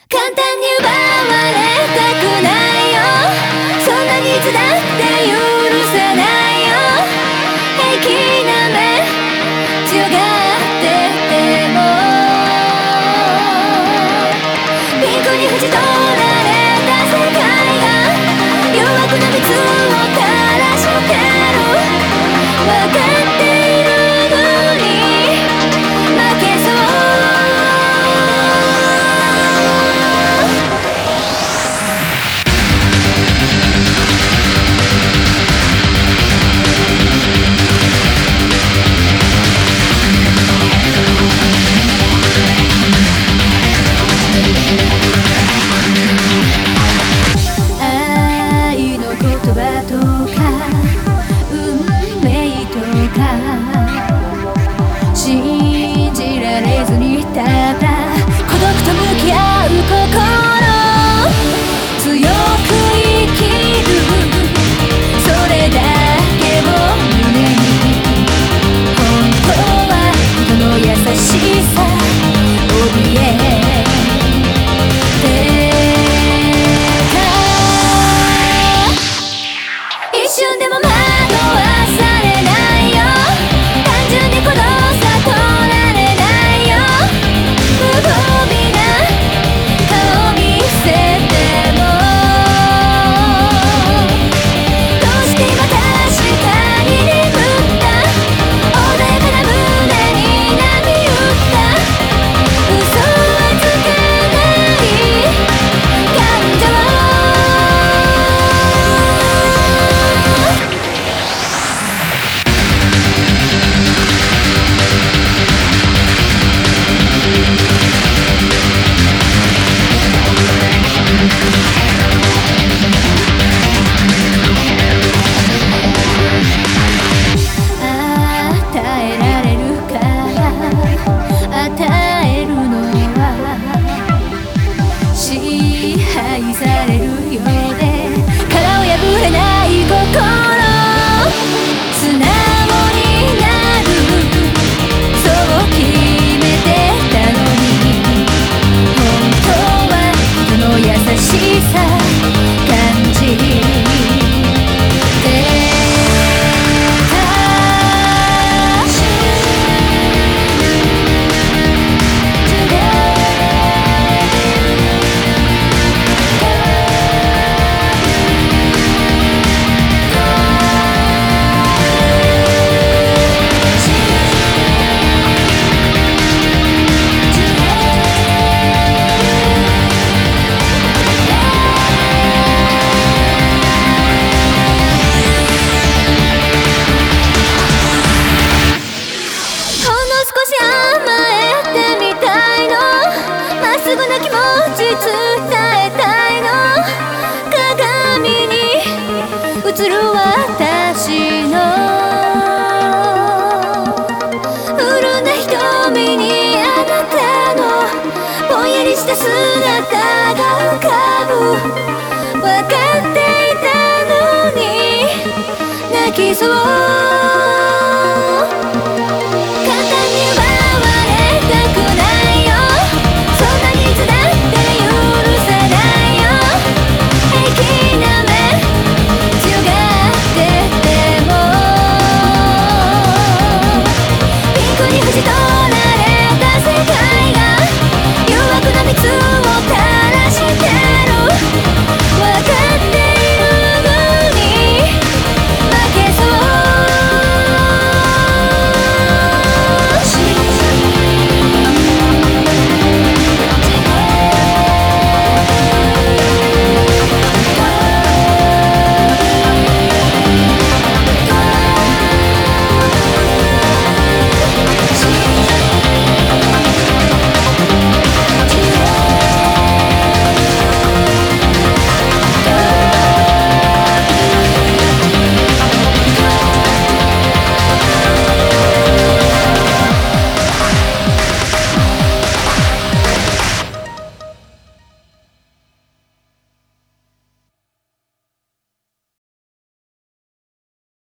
簡単に奪われたくないよ。そんなにいつだって許さないよ。平気な目強がっててもピンクに縁取られた世界が弱くな水を垂らしてる。分かっているのに負けそう。愛の言葉とか運命とか信じられずにただ孤独と向き合う心、強く生きるそれだけを胸に、本当は人の優しさ怯え一瞬でも惑わされないよ。単純にこの差取られないよ。無防備な顔見せてもどうして今確かに眠った穏やかな胸に波打った嘘はつかない感情。与えられるから与えるのは支配されるようで殻を破れない心、素直になるそう決めてたのに、本当は人の優しさ感じてすぐな気持ち伝えたいの。鏡に映る私の潤んだ瞳にあなたのぼんやりした姿が浮かぶ。分かっていたのに泣きそう。